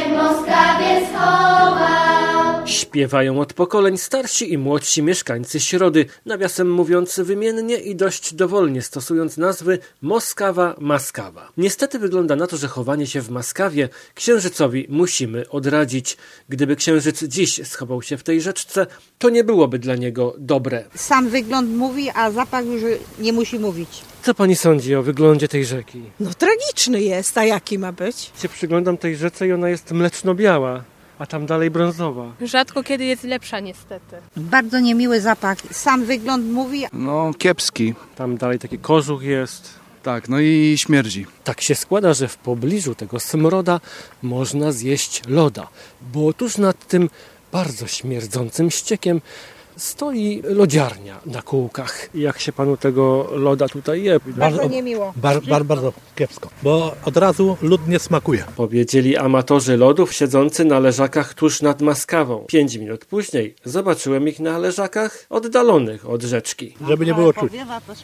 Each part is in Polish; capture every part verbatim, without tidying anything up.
w Moskwie schował. Śpiewają od pokoleń starsi i młodsi mieszkańcy Środy, nawiasem mówiąc wymiennie i dość dowolnie stosując nazwy Moskawa, Maskawa. Niestety wygląda na to, że chowanie się w Maskawie księżycowi musimy odradzić. Gdyby księżyc dziś schował się w tej rzeczce, to nie byłoby dla niego dobre. Sam wygląd mówi, a zapach już nie musi mówić. Co pani sądzi o wyglądzie tej rzeki? No tragiczny jest, a jaki ma być? Się przyglądam tej rzece i ona jest mleczno-biała, a tam dalej brązowa. Rzadko kiedy jest lepsza niestety. Bardzo niemiły zapach. Sam wygląd mówi. No kiepski. Tam dalej taki kożuch jest. Tak, no i śmierdzi. Tak się składa, że w pobliżu tego smroda można zjeść loda, bo tuż nad tym bardzo śmierdzącym ściekiem stoi lodziarnia na kółkach. Jak się panu tego loda tutaj je? Bardzo niemiło. Bar, bar, bardzo kiepsko, bo od razu lód nie smakuje. Powiedzieli amatorzy lodów siedzący na leżakach tuż nad Maskawą. Pięć minut później zobaczyłem ich na leżakach oddalonych od rzeczki. Żeby nie było czuć.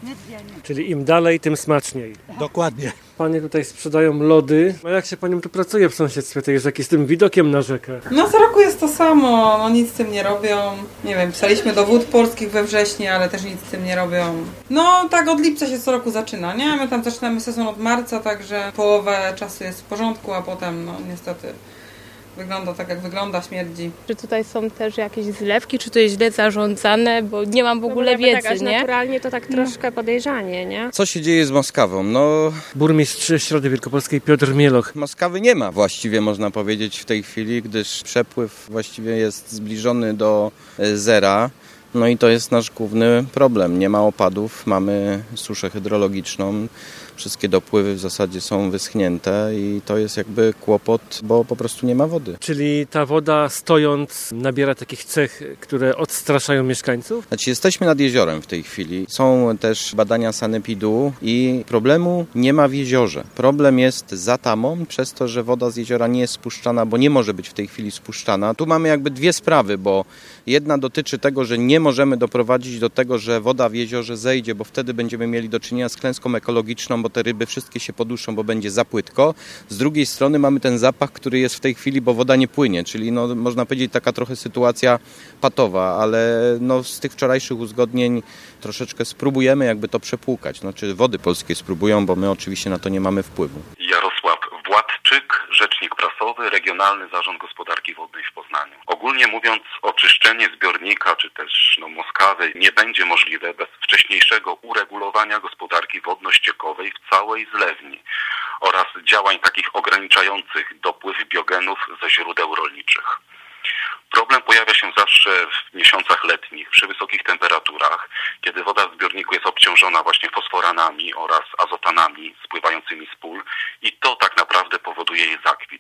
Czyli im dalej, tym smaczniej. Dokładnie. Panie tutaj sprzedają lody. A jak się paniom tu pracuje w sąsiedztwie tej rzeki z tym widokiem na rzekę? No co roku jest to samo, no nic z tym nie robią. Nie wiem, pisaliśmy do Wód Polskich we wrześniu, ale też nic z tym nie robią. No tak od lipca się co roku zaczyna, nie? My tam zaczynamy sezon od marca, także połowę czasu jest w porządku, a potem no niestety wygląda tak jak wygląda, śmierdzi. Czy tutaj są też jakieś zlewki, czy to jest źle zarządzane, bo nie mam w ogóle wiedzy, tak, nie? Naturalnie to tak troszkę podejrzanie, nie? Co się dzieje z Moskawą? No, Burmistrz Środy Wielkopolskiej Piotr Mieloch. Moskawy nie ma właściwie, można powiedzieć, w tej chwili, gdyż przepływ właściwie jest zbliżony do zera. No i to jest nasz główny problem. Nie ma opadów, mamy suszę hydrologiczną. Wszystkie dopływy w zasadzie są wyschnięte i to jest jakby kłopot, bo po prostu nie ma wody. Czyli ta woda stojąc nabiera takich cech, które odstraszają mieszkańców? Znaczy jesteśmy nad jeziorem w tej chwili. Są też badania sanepidu i problemu nie ma w jeziorze. Problem jest za tamą, przez to, że woda z jeziora nie jest spuszczana, bo nie może być w tej chwili spuszczana. Tu mamy jakby dwie sprawy, bo jedna dotyczy tego, że nie możemy doprowadzić do tego, że woda w jeziorze zejdzie, bo wtedy będziemy mieli do czynienia z klęską ekologiczną, bo te ryby wszystkie się poduszą, bo będzie za płytko. Z drugiej strony mamy ten zapach, który jest w tej chwili, bo woda nie płynie, czyli no, można powiedzieć taka trochę sytuacja patowa, ale no, z tych wczorajszych uzgodnień troszeczkę spróbujemy jakby to przepłukać. Znaczy wody polskie spróbują, bo my oczywiście na to nie mamy wpływu. Jarosław Władczyk, rzecznik prasowy, Regionalny Zarząd Gospodarki Wodnej w Poznaniu. Ogólnie mówiąc, oczyszczenie zbiornika, czy też no, Moskawy nie będzie możliwe bez wcześniejszego uregulowania gospodarki wodno-ściekowej w całej zlewni oraz działań takich ograniczających dopływ biogenów ze źródeł rolniczych. Problem pojawia się zawsze w miesiącach letnich, przy wysokich temperaturach, kiedy woda w zbiorniku jest obciążona właśnie fosforanami oraz azotanami spływającymi z pól i to tak naprawdę powoduje jej zakwit.